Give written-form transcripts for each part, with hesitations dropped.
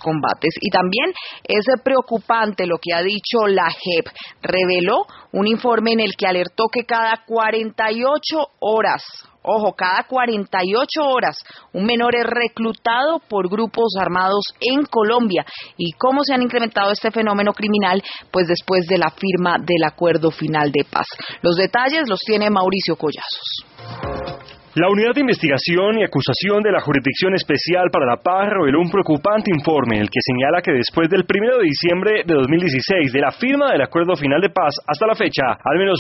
combates. Y también es preocupante lo que ha dicho la JEP. Reveló un informe en el que alertó que cada 48 horas, ojo, cada 48 horas, un menor es reclutado por grupos armados en Colombia. ¿Y cómo se han incrementado este fenómeno criminal? Pues después de la firma del acuerdo final de paz. Los detalles los tiene Mauricio Collazos. La Unidad de Investigación y Acusación de la Jurisdicción Especial para la Paz reveló un preocupante informe en el que señala que después del 1 de diciembre de 2016, de la firma del Acuerdo Final de Paz hasta la fecha, al menos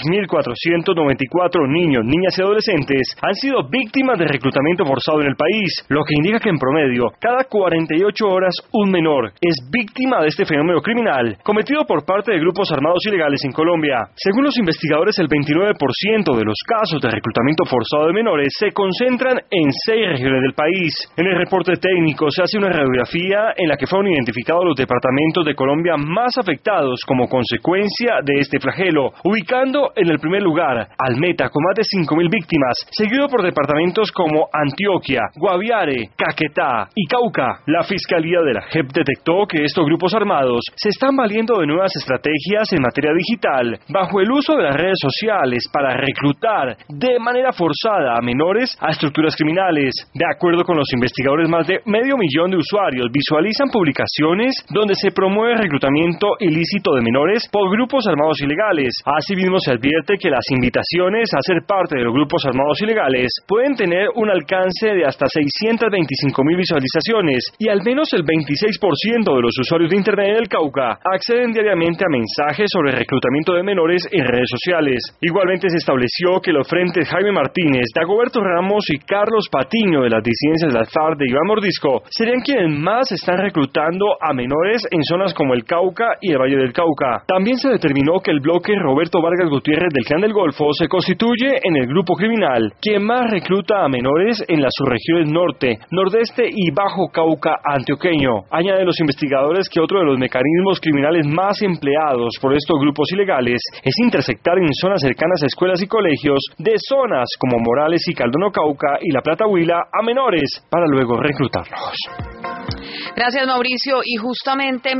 1.494 niños, niñas y adolescentes han sido víctimas de reclutamiento forzado en el país, lo que indica que en promedio, cada 48 horas un menor es víctima de este fenómeno criminal cometido por parte de grupos armados ilegales en Colombia. Según los investigadores, el 29% de los casos de reclutamiento forzado de menores se concentran en 6 regiones del país. En el reporte técnico se hace una radiografía en la que fueron identificados los departamentos de Colombia más afectados como consecuencia de este flagelo, ubicando en el primer lugar al Meta con más de 5.000 víctimas, seguido por departamentos como Antioquia, Guaviare, Caquetá y Cauca. La Fiscalía de la JEP detectó que estos grupos armados se están valiendo de nuevas estrategias en materia digital, bajo el uso de las redes sociales para reclutar de manera forzada a menores a estructuras criminales. De acuerdo con los investigadores, más de 500.000 de usuarios visualizan publicaciones donde se promueve reclutamiento ilícito de menores por grupos armados ilegales. Asimismo, se advierte que las invitaciones a ser parte de los grupos armados ilegales pueden tener un alcance de hasta 625.000 visualizaciones y al menos el 26% de los usuarios de Internet en el Cauca acceden diariamente a mensajes sobre reclutamiento de menores en redes sociales. Igualmente se estableció que los frentes Jaime Martínez, Dagoberto Ramos y Carlos Patiño de las disidencias de la FARC de Iván Mordisco serían quienes más están reclutando a menores en zonas como el Cauca y el Valle del Cauca. También se determinó que el bloque Roberto Vargas Gutiérrez del Clan del Golfo se constituye en el grupo criminal que más recluta a menores en las subregiones norte, nordeste y bajo Cauca antioqueño. Añaden los investigadores que otro de los mecanismos criminales más empleados por estos grupos ilegales es intersectar en zonas cercanas a escuelas y colegios de zonas como Morales y Caldono Cauca y La Plata Huila a menores para luego reclutarlos. Gracias, Mauricio. Y justamente